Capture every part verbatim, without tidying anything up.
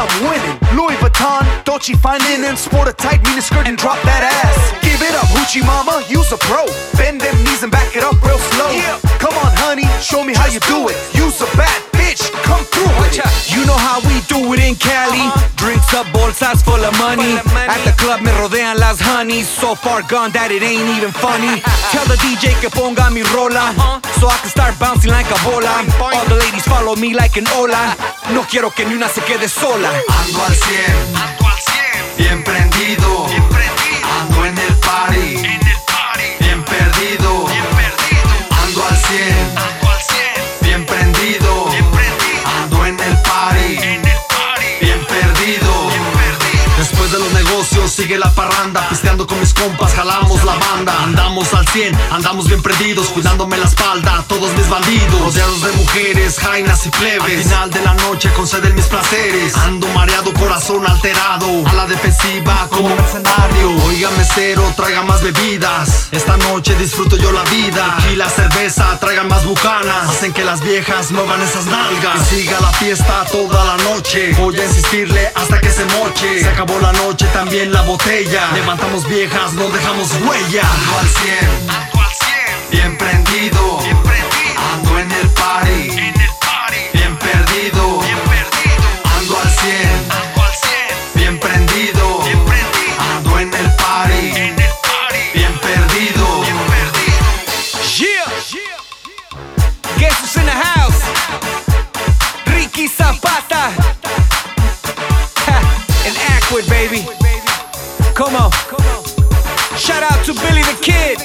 I'm winning. Louis Vuitton, Dolce fine linen, sport a tight mini skirt and drop that ass. Give it up, hoochie mama, you's a pro. Bend them knees and back it up real slow. Yeah. Come on, honey, show me how you do it. You's a bad bitch, come through with it. You know how we do it in Cali. uh-huh. Drinks up, bolsas full of money. At the club me rodean las honeys. So far gone that it ain't even funny. Tell the D J que ponga mi rola, uh-huh. so I can start bouncing like a bola. All the ladies follow me like an ola. No quiero que ni una se quede sola. Ando al cien, ando al cien, bien prendido, bien prendido. Ando en el party, en el party, bien perdido, bien perdido. Ando al cien, ando al cien, bien prendido, bien prendido. Ando en el party, en el party, bien perdido, bien perdido. Después de los negocios sigue la parranda, pisteando con mis compas, jalamos la banda. Andamos al cien, andamos bien prendidos, cuidándome la espalda, todos mis bandidos. Rodeados de mujeres, jainas y plebes. Al final de la noche conceden mis placeres. Ando mareado, corazón alterado, a la defensiva como mercenario. Oiga mesero, traiga más bebidas, esta noche disfruto yo la vida. Aquí la cerveza, traigan más bucanas, hacen que las viejas muevan esas nalgas. Que siga la fiesta toda la noche, voy a insistirle hasta que se moche. Se acabó la noche, también la botella. Levantamos viejas, no dejamos huella. Ando al cien, Ando al cien, bien prendido, bien prendido. Ando en el party, En el party, bien perdido, bien perdido. Ando al cien, Ando al cien, bien prendido, bien prendido. Ando en el party, En el party, bien perdido. bien perdido. Yeah, Guess in the house. Ricky Zapata. Ha, and Ackwood, baby. Come on. Shout out to Billy the Kid.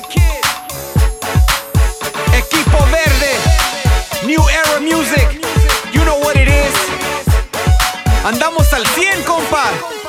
Equipo Verde. New Era Music. You know what it is. Andamos al cien, compa.